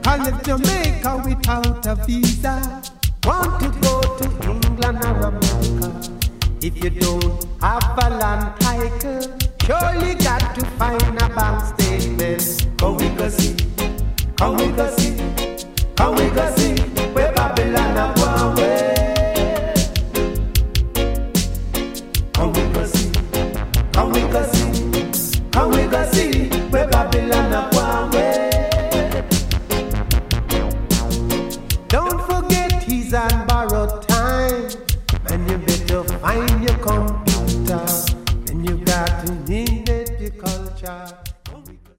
left Jamaica without a visa. Want to go to England or America. If you don't have a land title, surely got to find a bank statement. Come we go see, come we go see, come we go see.